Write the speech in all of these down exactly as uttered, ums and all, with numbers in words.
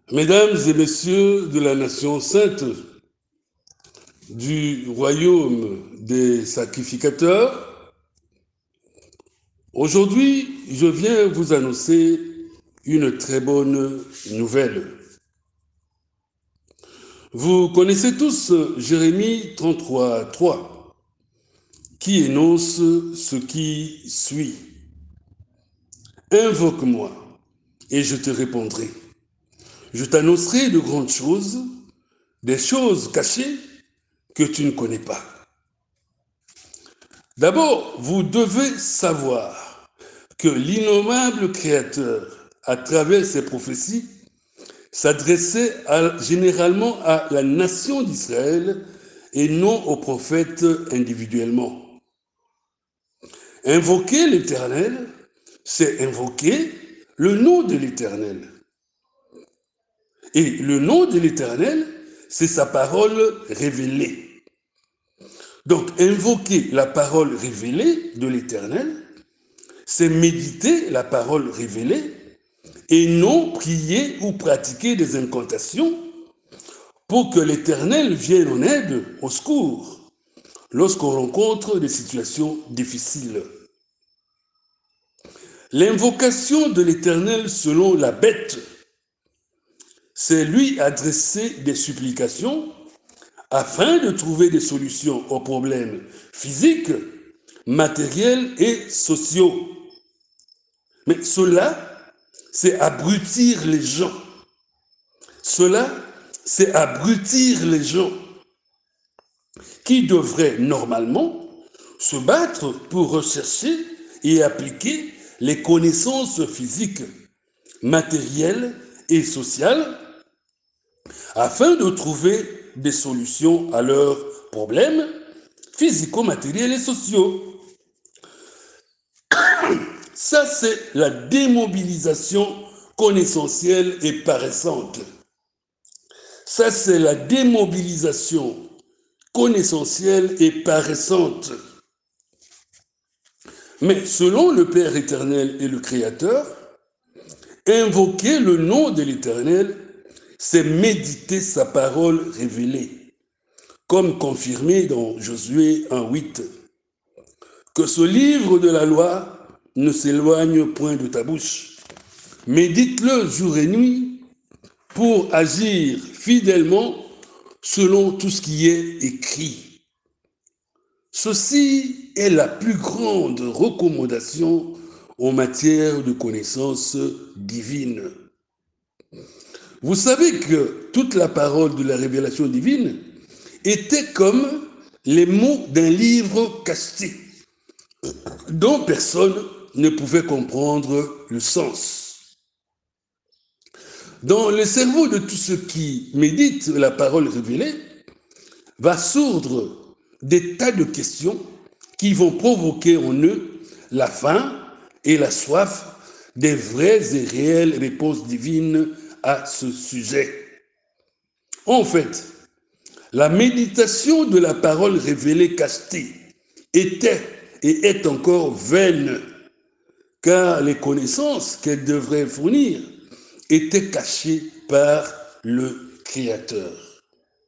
Mesdames et messieurs de la nation sainte, du royaume des sacrificateurs, aujourd'hui, je viens vous annoncer une très bonne nouvelle. Vous connaissez tous Jérémie trente-trois, trois, qui énonce ce qui suit. Invoque-moi et je te répondrai. Je t'annoncerai de grandes choses, des choses cachées que tu ne connais pas. D'abord, vous devez savoir que l'innommable Créateur, à travers ses prophéties, s'adressait à, généralement à la nation d'Israël et non aux prophètes individuellement. Invoquer l'Éternel, c'est invoquer le nom de l'Éternel. Et le nom de l'Éternel, c'est sa parole révélée. Donc, invoquer la parole révélée de l'Éternel, c'est méditer la parole révélée et non prier ou pratiquer des incantations pour que l'Éternel vienne en aide, au secours, lorsqu'on rencontre des situations difficiles. L'invocation de l'Éternel selon la bête, c'est lui adresser des supplications afin de trouver des solutions aux problèmes physiques, matériels et sociaux. Mais cela, c'est abrutir les gens. Cela, c'est abrutir les gens qui devraient normalement se battre pour rechercher et appliquer les connaissances physiques, matérielles et sociales afin de trouver des solutions à leurs problèmes physico-matériels et sociaux. Ça, c'est la démobilisation connaissentielle et paressante. Ça, c'est la démobilisation connaissentielle et paressante. Mais selon le Père éternel et le Créateur, invoquer le nom de l'Éternel, c'est méditer sa parole révélée, comme confirmé dans Josué un huit. Que ce livre de la loi ne s'éloigne point de ta bouche. Médite-le jour et nuit pour agir fidèlement selon tout ce qui est écrit. Ceci est la plus grande recommandation en matière de connaissance divine. Vous savez que toute la parole de la révélation divine était comme les mots d'un livre cacheté, dont personne ne pouvait comprendre le sens. Dans le cerveau de tous ceux qui méditent la parole révélée, va sourdre des tas de questions qui vont provoquer en eux la faim et la soif des vraies et réelles réponses divines à ce sujet. En fait, la méditation de la parole révélée cachée était et est encore vaine, car les connaissances qu'elle devrait fournir étaient cachées par le Créateur.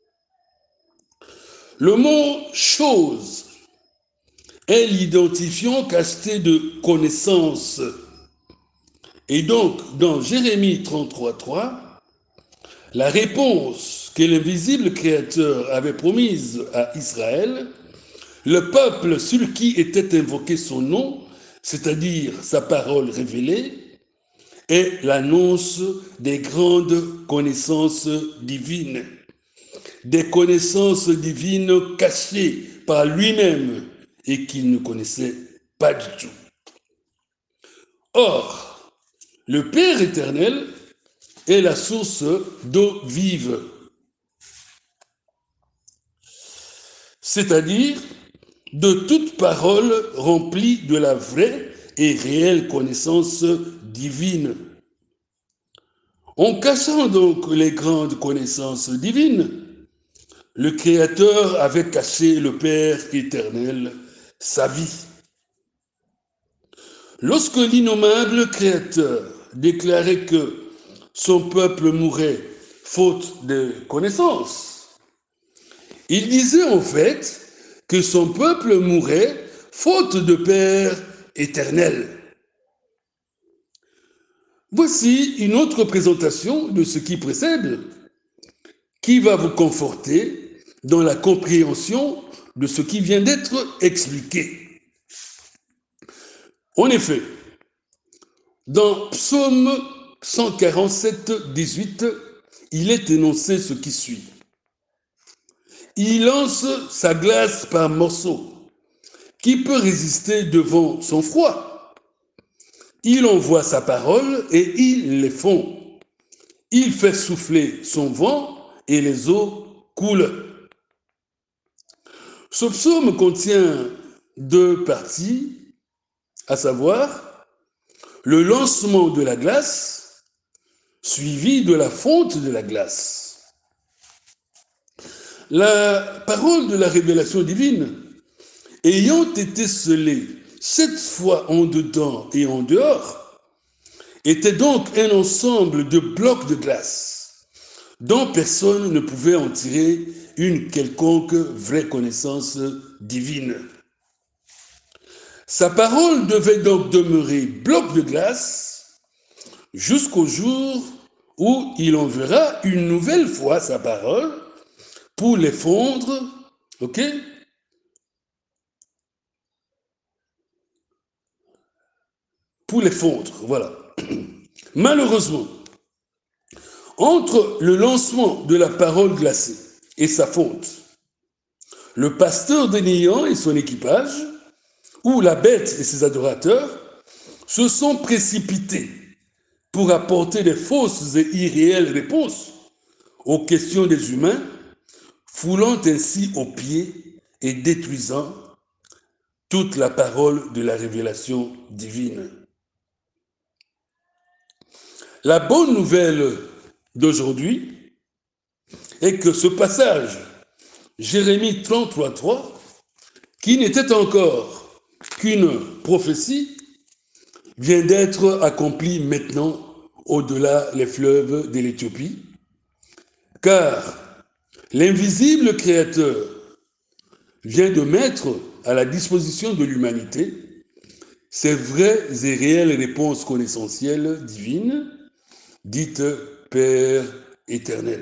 Le mot « chose » est l'identifiant cacheté de connaissance. Et donc, dans Jérémie trente-trois, trois, la réponse que l'invisible Créateur avait promise à Israël, le peuple sur qui était invoqué son nom, c'est-à-dire sa parole révélée, est l'annonce des grandes connaissances divines, des connaissances divines cachées par lui-même et qu'il ne connaissait pas du tout. Or, le Père éternel est la source d'eau vive, c'est-à-dire de toute parole remplie de la vraie et réelle connaissance divine. En cachant donc les grandes connaissances divines, le Créateur avait caché le Père éternel, sa vie. Lorsque l'innommable Créateur déclarait que son peuple mourait faute de connaissance. Il disait en fait que son peuple mourait faute de Père éternel. Voici une autre présentation de ce qui précède, qui va vous conforter dans la compréhension de ce qui vient d'être expliqué. En effet, dans Psaume cent quarante-sept, dix-huit, il est énoncé ce qui suit. Il lance sa glace par morceaux. Qui peut résister devant son froid? Il envoie sa parole et il les fond. Il fait souffler son vent et les eaux coulent. Ce psaume contient deux parties, à savoir le lancement de la glace, suivi de la fonte de la glace. La parole de la révélation divine, ayant été scellée sept fois en dedans et en dehors, était donc un ensemble de blocs de glace dont personne ne pouvait en tirer une quelconque vraie connaissance divine. Sa parole devait donc demeurer bloc de glace jusqu'au jour où il enverra une nouvelle fois sa parole pour les fondre, ok? Pour les fondre, voilà. Malheureusement, entre le lancement de la parole glacée et sa fonte, le pasteur déniant et son équipage, ou la bête et ses adorateurs, se sont précipités pour apporter des fausses et irréelles réponses aux questions des humains, foulant ainsi aux pieds et détruisant toute la parole de la révélation divine. La bonne nouvelle d'aujourd'hui est que ce passage, Jérémie trente-trois, trois, qui n'était encore qu'une prophétie, vient d'être accompli maintenant au-delà les fleuves de l'Éthiopie, car l'invisible Créateur vient de mettre à la disposition de l'humanité ses vraies et réelles réponses connaissentielles divines, dites Père éternel.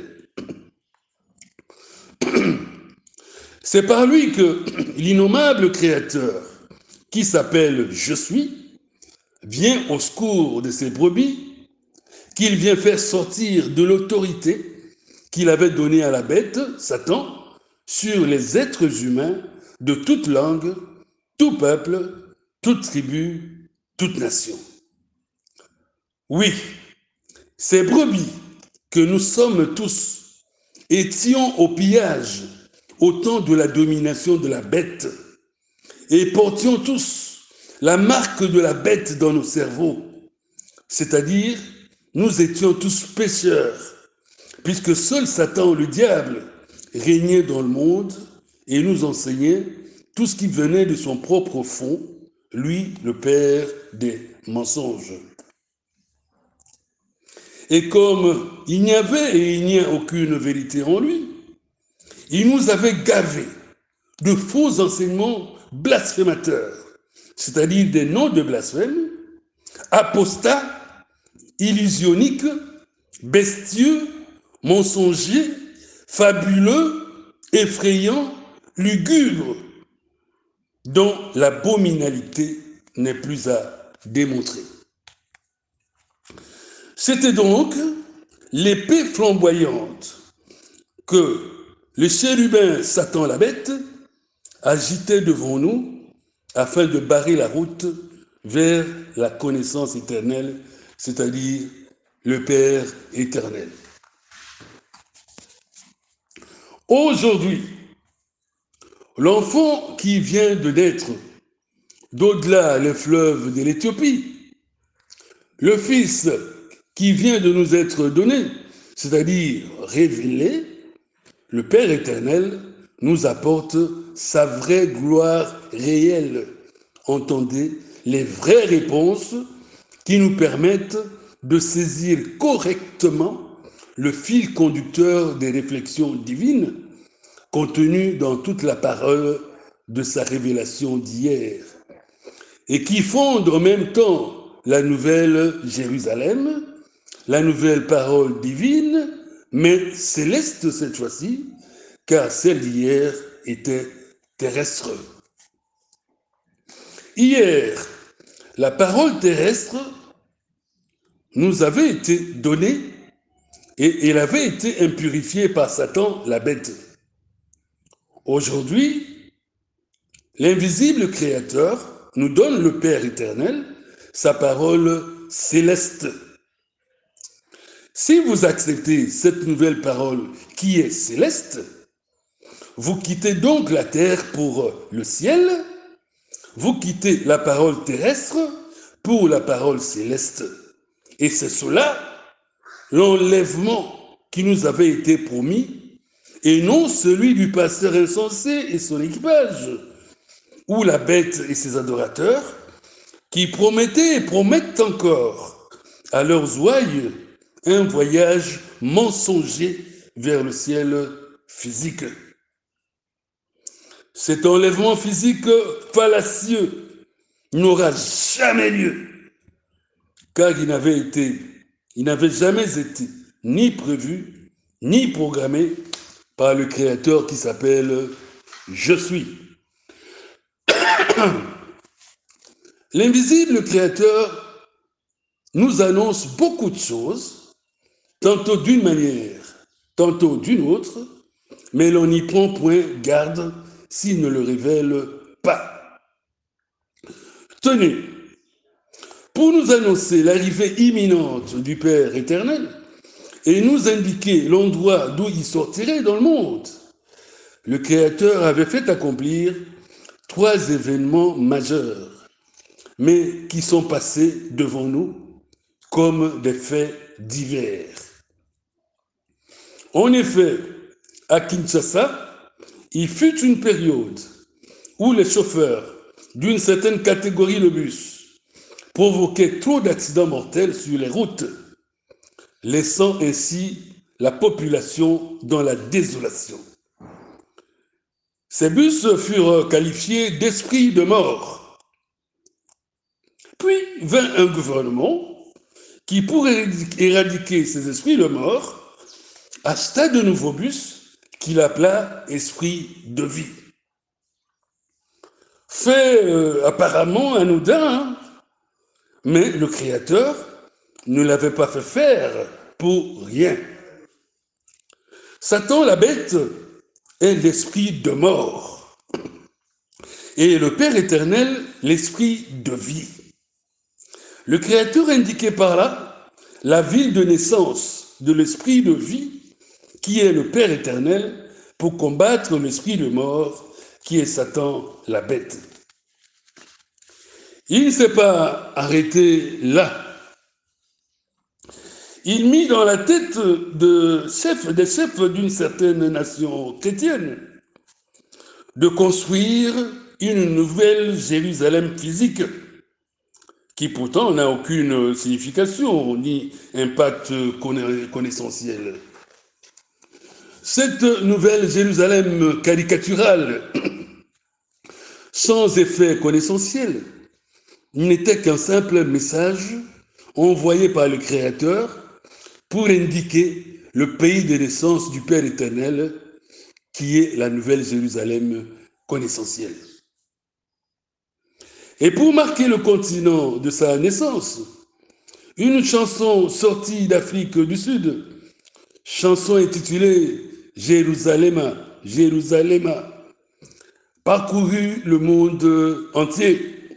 C'est par lui que l'innommable Créateur, qui s'appelle Je suis, vient au secours de ses brebis, qu'il vient faire sortir de l'autorité qu'il avait donnée à la bête, Satan, sur les êtres humains de toute langue, tout peuple, toute tribu, toute nation. Oui, ces brebis que nous sommes tous étions au pillage au temps de la domination de la bête et portions tous la marque de la bête dans nos cerveaux, c'est-à-dire nous étions tous pécheurs, puisque seul Satan, le diable, régnait dans le monde et nous enseignait tout ce qui venait de son propre fond, lui, le père des mensonges. Et comme il n'y avait et il n'y a aucune vérité en lui, il nous avait gavés de faux enseignements blasphémateurs, c'est-à-dire des noms de blasphème, apostats, illusioniques, bestieux, mensongers, fabuleux, effrayants, lugubres, dont l'abominalité n'est plus à démontrer. C'était donc l'épée flamboyante que le chérubin Satan la bête agitait devant nous afin de barrer la route vers la connaissance éternelle, c'est-à-dire le Père éternel. Aujourd'hui, l'enfant qui vient de naître d'au-delà les fleuves de l'Éthiopie, le Fils qui vient de nous être donné, c'est-à-dire révélé, le Père éternel nous apporte sa vraie gloire réelle. Entendez, les vraies réponses qui nous permettent de saisir correctement le fil conducteur des réflexions divines contenues dans toute la parole de sa révélation d'hier, et qui fondent en même temps la nouvelle Jérusalem, la nouvelle parole divine, mais céleste cette fois-ci, car celle d'hier était terrestre. Hier, la parole terrestre nous avait été donnée et elle avait été impurifiée par Satan, la bête. Aujourd'hui, l'invisible Créateur nous donne le Père éternel, sa parole céleste. Si vous acceptez cette nouvelle parole qui est céleste, vous quittez donc la terre pour le ciel, vous quittez la parole terrestre pour la parole céleste. Et c'est cela, l'enlèvement qui nous avait été promis, et non celui du pasteur insensé et son équipage, ou la bête et ses adorateurs, qui promettaient et promettent encore à leurs ouailles un voyage mensonger vers le ciel physique. Cet enlèvement physique fallacieux n'aura jamais lieu, car il n'avait été, il n'avait jamais été ni prévu, ni programmé par le Créateur qui s'appelle « Je suis ». L'invisible Créateur nous annonce beaucoup de choses, tantôt d'une manière, tantôt d'une autre, mais l'on n'y prend point garde s'il ne le révèle pas. Tenez, pour nous annoncer l'arrivée imminente du Père éternel et nous indiquer l'endroit d'où il sortirait dans le monde, le Créateur avait fait accomplir trois événements majeurs, mais qui sont passés devant nous comme des faits divers. En effet, à Kinshasa, il fut une période où les chauffeurs d'une certaine catégorie de bus provoquaient trop d'accidents mortels sur les routes, laissant ainsi la population dans la désolation. Ces bus furent qualifiés d'esprits de mort. Puis vint un gouvernement qui, pour éradiquer ces esprits de mort, acheta de nouveaux bus qu'il appela « esprit de vie ». Fait euh, apparemment anodin, hein, mais le Créateur ne l'avait pas fait faire pour rien. Satan, la bête, est l'esprit de mort, et le Père éternel, l'esprit de vie. Le Créateur indiquait par là la ville de naissance de l'esprit de vie, qui est le Père éternel, pour combattre l'esprit de mort, qui est Satan, la bête. Il ne s'est pas arrêté là. Il mit dans la tête de chefs, des chefs d'une certaine nation chrétienne de construire une nouvelle Jérusalem physique, qui pourtant n'a aucune signification ni impact connaissentiel. Cette nouvelle Jérusalem caricaturale, sans effet connaissentiel, n'était qu'un simple message envoyé par le Créateur pour indiquer le pays de naissance du Père éternel, qui est la nouvelle Jérusalem connaissentielle. Et pour marquer le continent de sa naissance, une chanson sortie d'Afrique du Sud, chanson intitulée « Jérusalem, Jérusalem », parcourut le monde entier.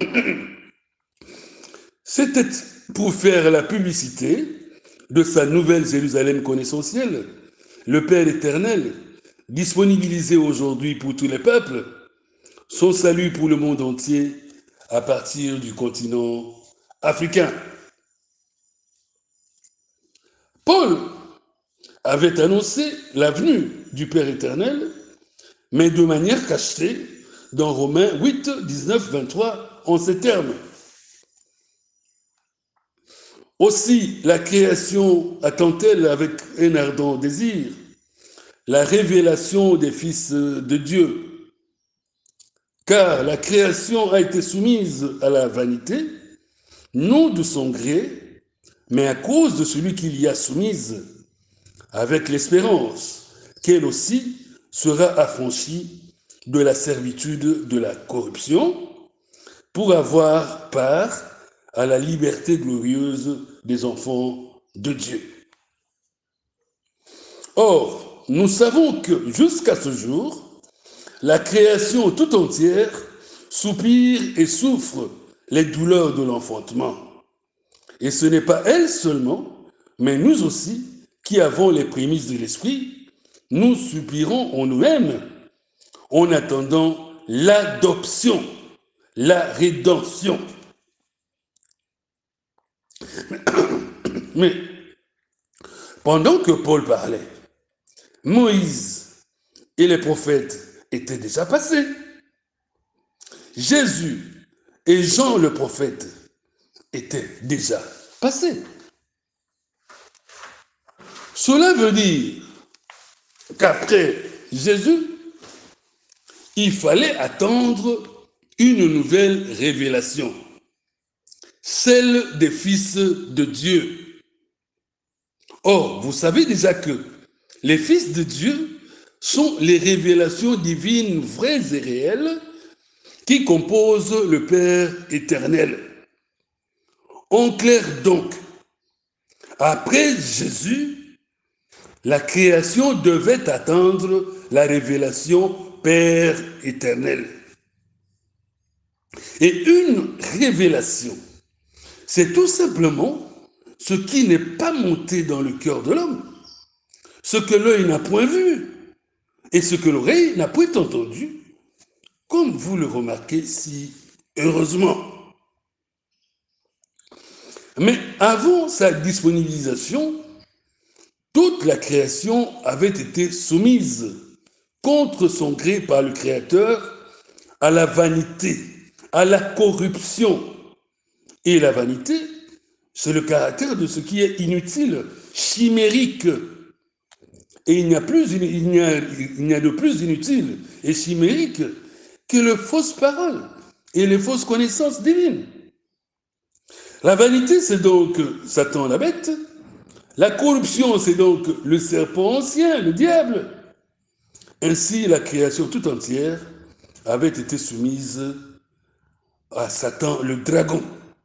C'était pour faire la publicité de sa nouvelle Jérusalem connaissentielle, le Père éternel, disponibilisé aujourd'hui pour tous les peuples, son salut pour le monde entier à partir du continent africain. Paul avait annoncé la venue du Père éternel, mais de manière cachée, dans Romains huit, dix-neuf, vingt-trois, en ces termes. Aussi, la création attend-elle avec un ardent désir la révélation des fils de Dieu, car la création a été soumise à la vanité, non de son gré, mais à cause de celui qui l'y a soumise, avec l'espérance qu'elle aussi sera affranchie de la servitude de la corruption, pour avoir part à la liberté glorieuse des enfants de Dieu. Or, nous savons que jusqu'à ce jour, la création tout entière soupire et souffre les douleurs de l'enfantement. Et ce n'est pas elle seulement, mais nous aussi, qui avons les prémices de l'esprit, nous soupirons en nous-mêmes en attendant l'adoption, la rédemption. Mais pendant que Paul parlait, Moïse et les prophètes étaient déjà passés. Jésus et Jean le prophète étaient déjà passés. Cela veut dire qu'après Jésus, il fallait attendre une nouvelle révélation, celle des fils de Dieu. Or, vous savez déjà que les fils de Dieu sont les révélations divines vraies et réelles qui composent le Père éternel. En clair donc, après Jésus, la création devait attendre la révélation Père éternel. Et une révélation, c'est tout simplement ce qui n'est pas monté dans le cœur de l'homme, ce que l'œil n'a point vu et ce que l'oreille n'a point entendu, comme vous le remarquez si heureusement. Mais avant sa disponibilisation, toute la création avait été soumise contre son gré par le Créateur à la vanité, à la corruption. Et la vanité, c'est le caractère de ce qui est inutile, chimérique. Et il n'y a, plus, il n'y a, il n'y a de plus inutile et chimérique que les fausses paroles et les fausses connaissances divines. La vanité, c'est donc Satan la bête. La corruption, c'est donc le serpent ancien, le diable. Ainsi, la création tout entière avait été soumise à Satan, le dragon.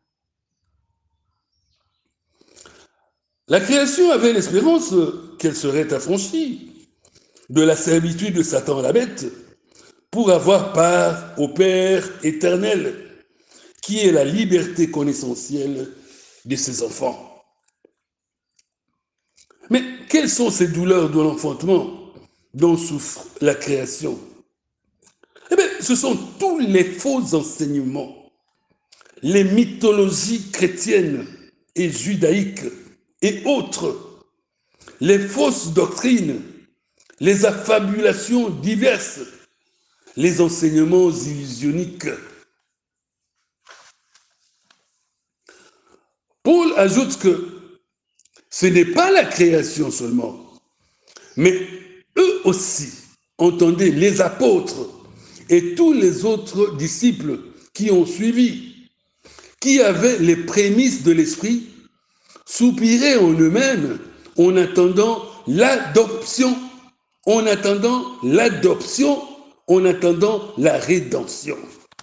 La création avait l'espérance qu'elle serait affranchie de la servitude de Satan la bête pour avoir part au Père éternel, qui est la liberté connaissentielle de ses enfants. Mais quelles sont ces douleurs de l'enfantement dont souffre la création? Eh bien, ce sont tous les faux enseignements, les mythologies chrétiennes et judaïques et autres, les fausses doctrines, les affabulations diverses, les enseignements illusioniques. Paul ajoute que ce n'est pas la création seulement, mais eux aussi, entendez, les apôtres et tous les autres disciples qui ont suivi, qui avaient les prémices de l'esprit, soupiraient en eux-mêmes en attendant l'adoption, en attendant l'adoption, en attendant la rédemption.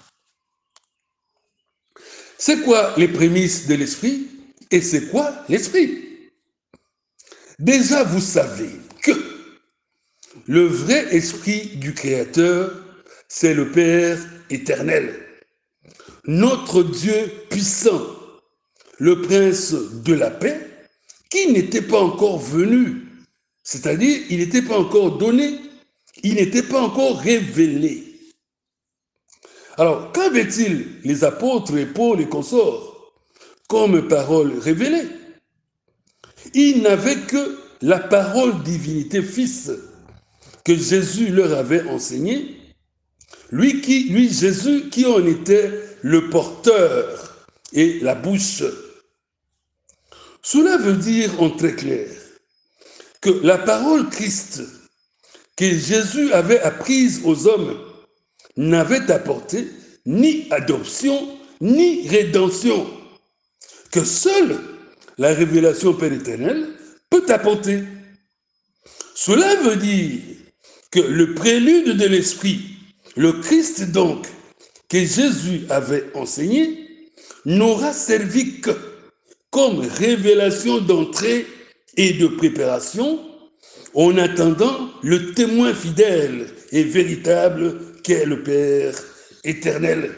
C'est quoi les prémices de l'esprit et c'est quoi l'esprit? Déjà, vous savez que le vrai esprit du Créateur, c'est le Père éternel, notre Dieu puissant, le Prince de la paix, qui n'était pas encore venu, c'est-à-dire il n'était pas encore donné, il n'était pas encore révélé. Alors, qu'avaient-ils les apôtres et Paul et consorts comme parole révélée? Ils n'avaient que la parole divinité Fils que Jésus leur avait enseignée, lui, qui, lui Jésus qui en était le porteur et la bouche. Cela veut dire en très clair que la parole Christ que Jésus avait apprise aux hommes n'avait apporté ni adoption, ni rédemption, que seule la révélation Père éternel peut apporter. Cela veut dire que le prélude de l'Esprit, le Christ donc, que Jésus avait enseigné, n'aura servi que comme révélation d'entrée et de préparation, en attendant le témoin fidèle et véritable qu'est le Père éternel.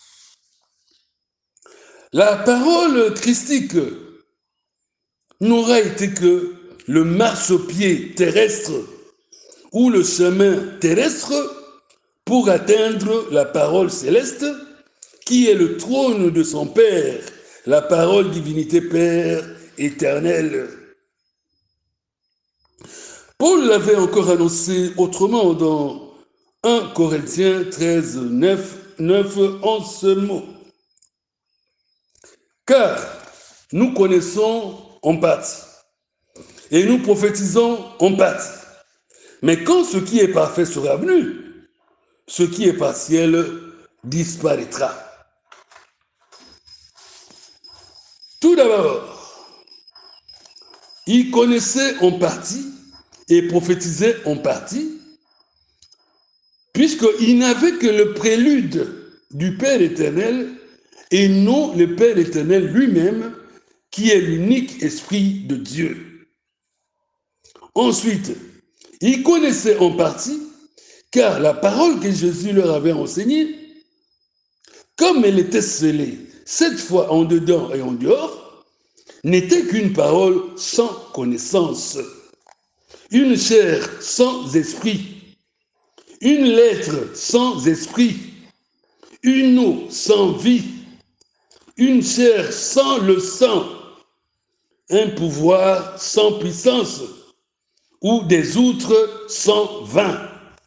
La parole christique n'aura été que le marchepied terrestre ou le chemin terrestre pour atteindre la parole céleste qui est le trône de son Père, la parole divinité Père éternel. Paul l'avait encore annoncé autrement dans un Corinthiens treize, neuf, neuf, en ce mot. Car nous connaissons en partie et nous prophétisons en partie. Mais quand ce qui est parfait sera venu, ce qui est partiel disparaîtra. Tout d'abord, il connaissait en partie et prophétisait en partie, puisqu'il n'avait que le prélude du Père éternel et non le Père éternel lui-même, qui est l'unique Esprit de Dieu. Ensuite, il connaissait en partie, car la parole que Jésus leur avait enseignée, comme elle était scellée sept fois en dedans et en dehors, n'était qu'une parole sans connaissance, une chair sans esprit, une lettre sans esprit, une eau sans vie, une chair sans le sang, un pouvoir sans puissance, ou des outres sans vin.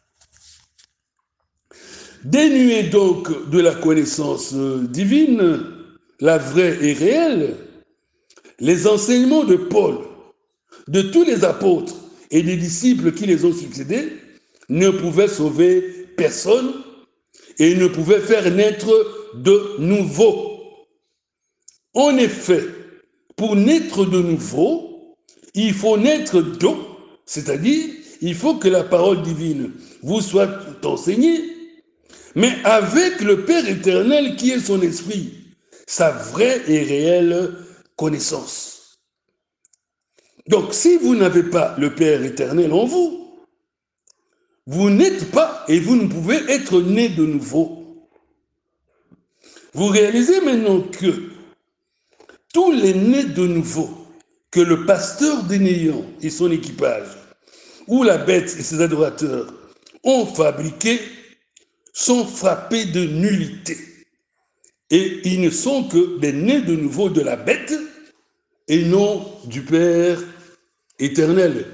Dénué donc de la connaissance divine, la vraie et réelle, les enseignements de Paul, de tous les apôtres et des disciples qui les ont succédés ne pouvaient sauver personne et ne pouvaient faire naître de nouveau. En effet, pour naître de nouveau, il faut naître d'eau, c'est-à-dire il faut que la parole divine vous soit enseignée, mais avec le Père éternel qui est son esprit, sa vraie et réelle connaissance. Donc si vous n'avez pas le Père éternel en vous, vous n'êtes pas et vous ne pouvez être né de nouveau. Vous réalisez maintenant que tous les nés de nouveau que le pasteur des néants et son équipage, ou la bête et ses adorateurs ont fabriqués, sont frappés de nullité. Et ils ne sont que des nés de nouveau de la bête et non du Père éternel.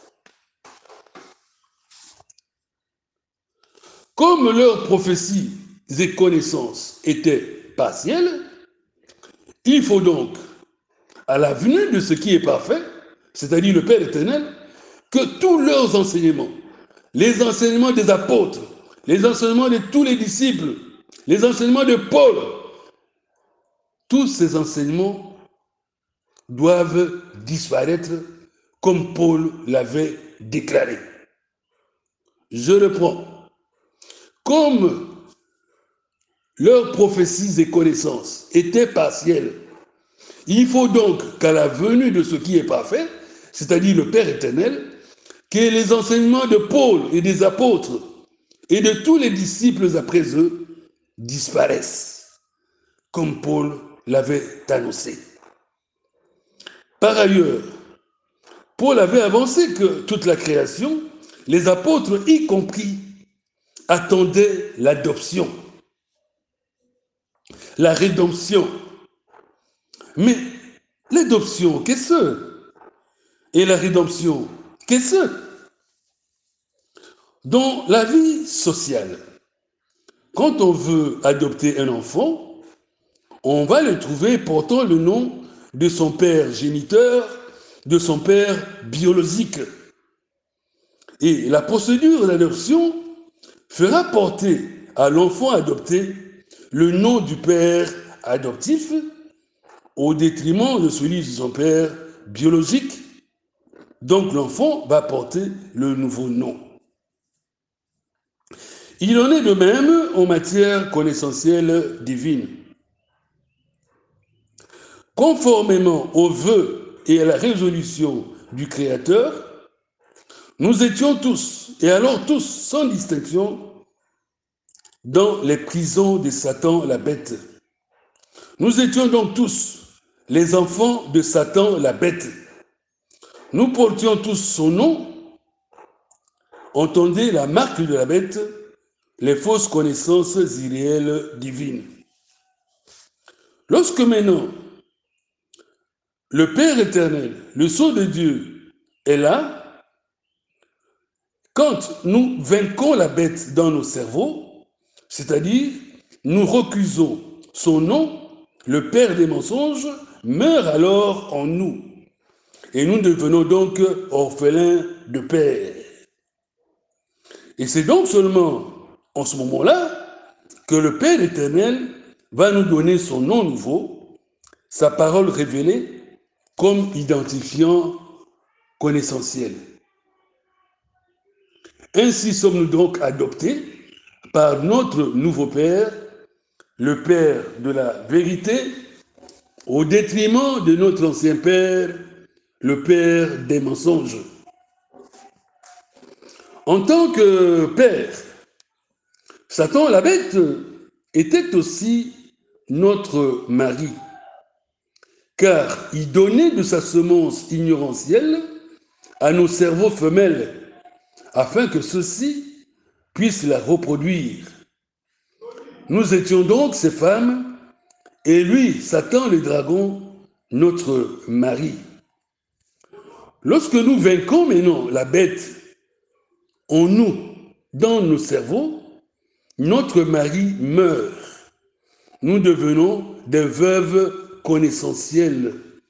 Comme leurs prophéties et connaissances étaient partielles, il faut donc, à la venue de ce qui est parfait, c'est-à-dire le Père éternel, que tous leurs enseignements, les enseignements des apôtres, les enseignements de tous les disciples, les enseignements de Paul, tous ces enseignements doivent disparaître comme Paul l'avait déclaré. Je reprends. Comme leurs prophéties et connaissances étaient partielles, il faut donc qu'à la venue de ce qui est parfait, c'est-à-dire le Père éternel, que les enseignements de Paul et des apôtres et de tous les disciples après eux disparaissent, comme Paul l'avait annoncé. Par ailleurs, Paul avait avancé que toute la création, les apôtres y compris, attendaient l'adoption, la rédemption. Mais l'adoption, qu'est-ce? Et la rédemption, qu'est-ce? Dans la vie sociale, quand on veut adopter un enfant, on va le trouver portant le nom de son père géniteur, de son père biologique. Et la procédure d'adoption fera porter à l'enfant adopté le nom du père adoptif au détriment de celui de son père biologique. Donc l'enfant va porter le nouveau nom. Il en est de même en matière connaissentielle divine. Conformément aux vœux et à la résolution du Créateur, nous étions tous, et alors tous, sans distinction, dans les prisons de Satan la bête. Nous étions donc tous les enfants de Satan la bête. Nous portions tous son nom. Entendez la marque de la bête, les fausses connaissances irréelles divines. Lorsque maintenant, le Père éternel, le Sceau de Dieu, est là, quand nous vainquons la bête dans nos cerveaux, c'est-à-dire nous recusons son nom, le Père des mensonges meurt alors en nous. Et nous devenons donc orphelins de Père. Et c'est donc seulement en ce moment-là que le Père éternel va nous donner son nom nouveau, sa parole révélée comme identifiant connaissentiel. Ainsi sommes-nous donc adoptés par notre nouveau Père, le Père de la vérité, au détriment de notre ancien Père, le Père des mensonges. En tant que Père, Satan la bête était aussi notre mari, car il donnait de sa semence ignorentielle à nos cerveaux femelles, afin que ceux-ci puissent la reproduire. Nous étions donc ces femmes, et lui, Satan le dragon, notre mari. Lorsque nous vainquons maintenant la bête en nous, dans nos cerveaux, notre mari meurt. Nous devenons des veuves connaissentielles.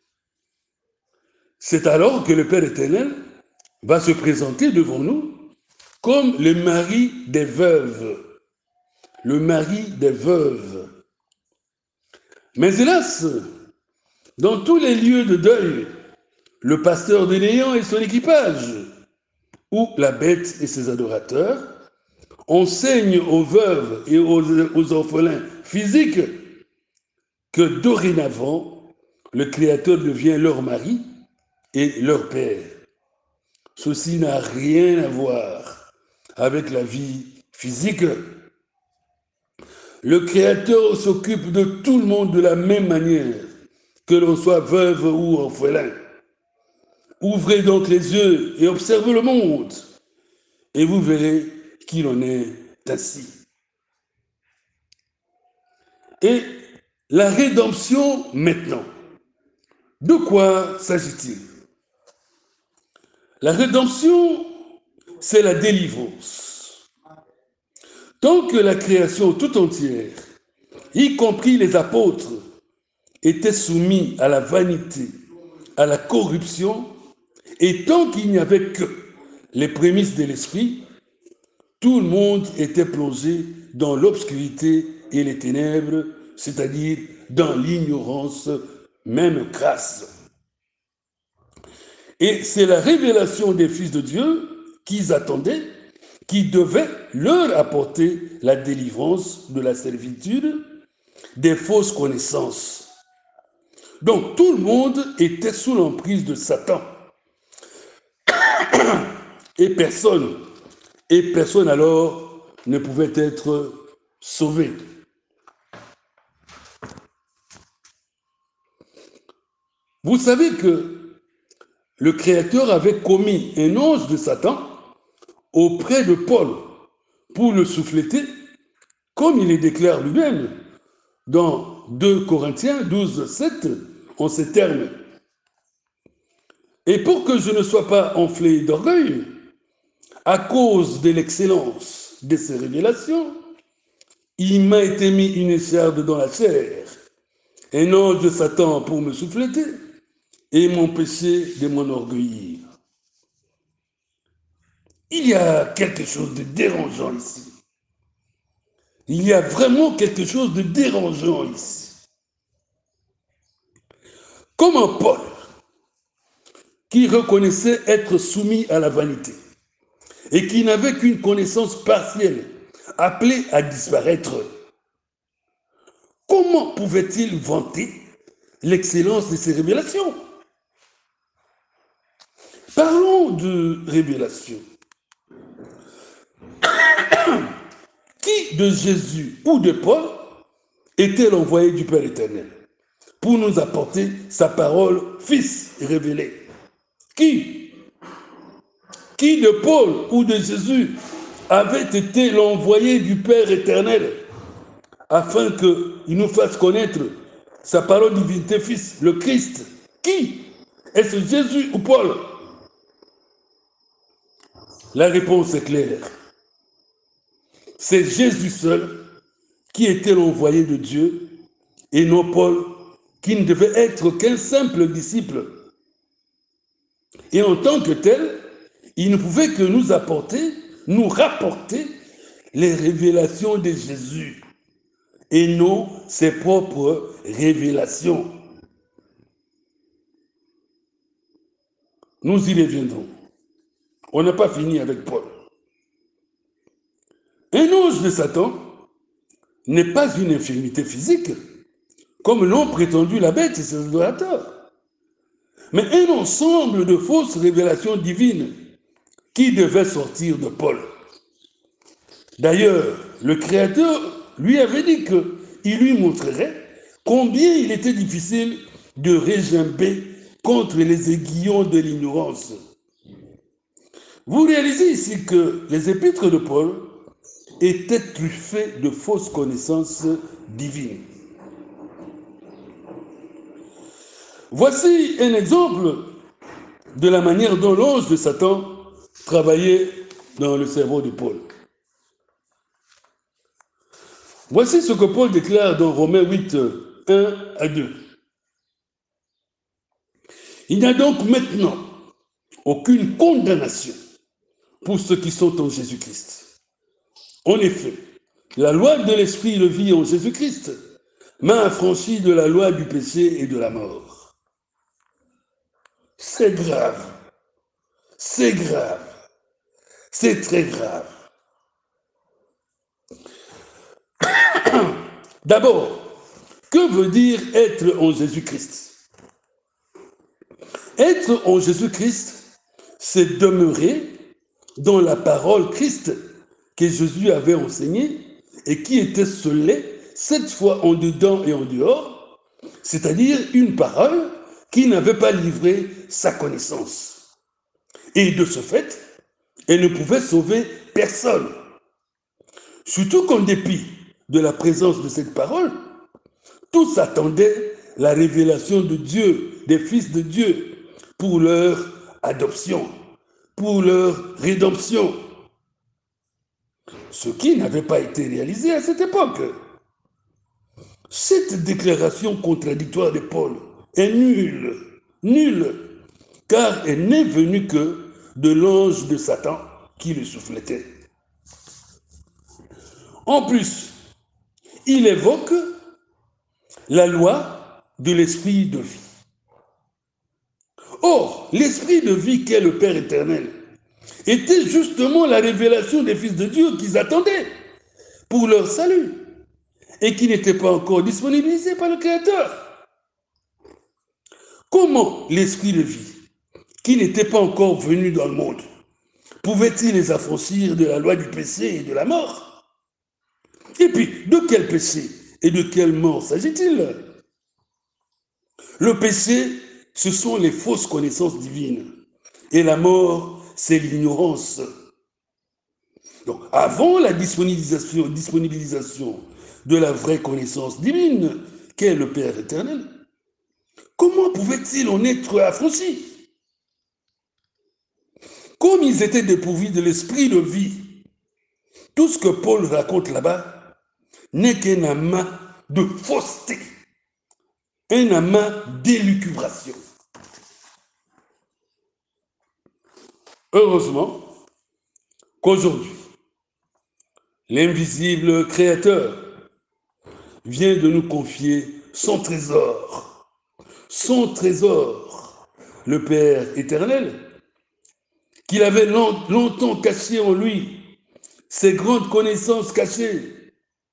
C'est alors que le Père éternel va se présenter devant nous comme le mari des veuves. Le mari des veuves. Mais hélas, dans tous les lieux de deuil, le pasteur de Néant et son équipage, ou la bête et ses adorateurs, enseignent aux veuves et aux, aux orphelins physiques que dorénavant, le Créateur devient leur mari et leur père. Ceci n'a rien à voir avec la vie physique. Le Créateur s'occupe de tout le monde de la même manière, que l'on soit veuve ou orphelin. Ouvrez donc les yeux et observez le monde, et vous verrez qu'il en est ainsi. Et la rédemption maintenant. De quoi s'agit-il? La rédemption, c'est la délivrance. Tant que la création tout entière, y compris les apôtres, était soumise à la vanité, à la corruption, et tant qu'il n'y avait que les prémices de l'esprit, tout le monde était plongé dans l'obscurité et les ténèbres, c'est-à-dire dans l'ignorance même crasse. Et c'est la révélation des fils de Dieu qu'ils attendaient, qui devait leur apporter la délivrance de la servitude des fausses connaissances. Donc tout le monde était sous l'emprise de Satan. Et personne, et personne alors ne pouvait être sauvé. Vous savez que le Créateur avait commis un ange de Satan auprès de Paul pour le souffleter, comme il le déclare lui-même dans deux Corinthiens douze, sept, en ces termes. Et pour que je ne sois pas enflé d'orgueil, à cause de l'excellence de ces révélations, il m'a été mis une écharde dans la chair, un ange de Satan pour me souffleter et m'empêcher de m'enorgueillir. Il y a quelque chose de dérangeant ici. Il y a vraiment quelque chose de dérangeant ici. Comment Paul, qui reconnaissait être soumis à la vanité et qui n'avait qu'une connaissance partielle, appelée à disparaître, comment pouvait-il vanter l'excellence de ses révélations? Parlons de révélation. Qui de Jésus ou de Paul était l'envoyé du Père éternel pour nous apporter sa parole, Fils révélé? Qui Qui de Paul ou de Jésus avait été l'envoyé du Père éternel afin qu'il nous fasse connaître sa parole divinité Fils, le Christ? Qui? Est-ce Jésus ou Paul? La réponse est claire. C'est Jésus seul qui était l'envoyé de Dieu et non Paul, qui ne devait être qu'un simple disciple. Et en tant que tel, il ne pouvait que nous apporter, nous rapporter les révélations de Jésus et non ses propres révélations. Nous y reviendrons. On n'a pas fini avec Paul. Un ange de Satan n'est pas une infirmité physique, comme l'ont prétendu la bête et ses adorateurs, mais un ensemble de fausses révélations divines qui devaient sortir de Paul. D'ailleurs, le Créateur lui avait dit qu'il lui montrerait combien il était difficile de régimber contre les aiguillons de l'ignorance. Vous réalisez ici que les épîtres de Paul étaient truffées de fausses connaissances divines. Voici un exemple de la manière dont l'ange de Satan travaillait dans le cerveau de Paul. Voici ce que Paul déclare dans Romains huit, un à deux. Il n'y a donc maintenant aucune condamnation pour ceux qui sont en Jésus-Christ. En effet, la loi de l'esprit de vie en Jésus-Christ m'a affranchi de la loi du péché et de la mort. C'est grave. C'est grave. C'est très grave. D'abord, que veut dire être en Jésus-Christ? Être en Jésus-Christ, c'est demeurer dans la parole Christ que Jésus avait enseignée et qui était scellée sept fois en dedans et en dehors, c'est-à-dire une parole qui n'avait pas livré sa connaissance. Et de ce fait, elle ne pouvait sauver personne. Surtout qu'en dépit de la présence de cette parole, tous attendaient la révélation de Dieu, des fils de Dieu, pour leur adoption, pour leur rédemption. Ce qui n'avait pas été réalisé à cette époque. Cette déclaration contradictoire de Paul est nulle, nulle, car elle n'est venue que de l'ange de Satan qui le souffletait. En plus, il évoque la loi de l'esprit de vie. Or, l'esprit de vie qu'est le Père éternel était justement la révélation des fils de Dieu qu'ils attendaient pour leur salut et qui n'était pas encore disponibilisé par le Créateur. Comment l'esprit de vie, qui n'était pas encore venu dans le monde, pouvait-il les affranchir de la loi du péché et de la mort? Et puis, de quel péché et de quelle mort s'agit-il? Le péché, ce sont les fausses connaissances divines. Et la mort, c'est l'ignorance. Donc, avant la disponibilisation, disponibilisation de la vraie connaissance divine, qu'est le Père éternel, comment pouvait-il en être affranchi? Comme ils étaient dépourvus de l'esprit de vie, tout ce que Paul raconte là-bas n'est qu'un amas de fausseté un amas d'élucubration. Heureusement qu'aujourd'hui, l'invisible Créateur vient de nous confier son trésor, son trésor, le Père éternel, qu'il avait longtemps caché en lui, ses grandes connaissances cachées.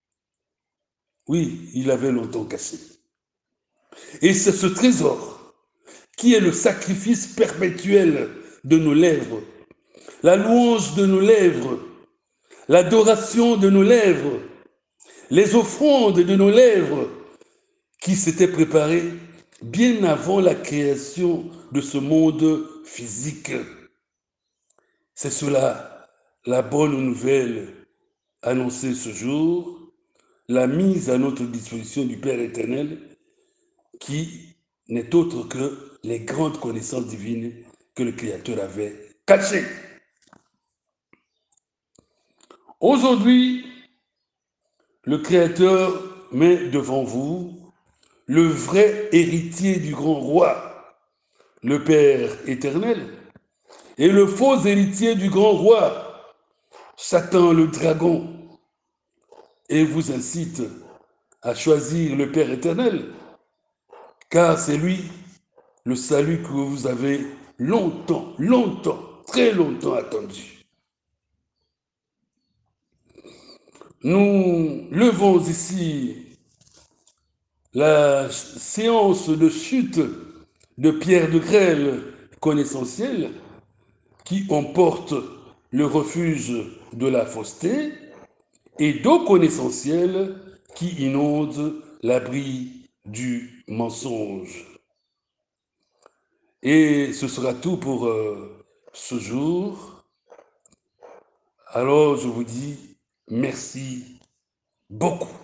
Oui, il avait longtemps caché. Et c'est ce trésor qui est le sacrifice perpétuel de nos lèvres, la louange de nos lèvres, l'adoration de nos lèvres, les offrandes de nos lèvres qui s'étaient préparées bien avant la création de ce monde physique. C'est cela la bonne nouvelle annoncée ce jour, la mise à notre disposition du Père éternel qui n'est autre que les grandes connaissances divines que le Créateur avait cachées. Aujourd'hui, le Créateur met devant vous le vrai héritier du grand roi, le Père éternel, et le faux héritier du grand roi, Satan le dragon, et vous incite à choisir le Père éternel, car c'est lui le salut que vous avez longtemps, longtemps, très longtemps attendu. Nous levons ici la séance de chute de Pierre de Grelle connaissentielle qui emporte le refuge de la fausseté et d'eau connaissentielle qui inonde l'abri du mensonge. Et ce sera tout pour euh, ce jour. Alors je vous dis merci beaucoup.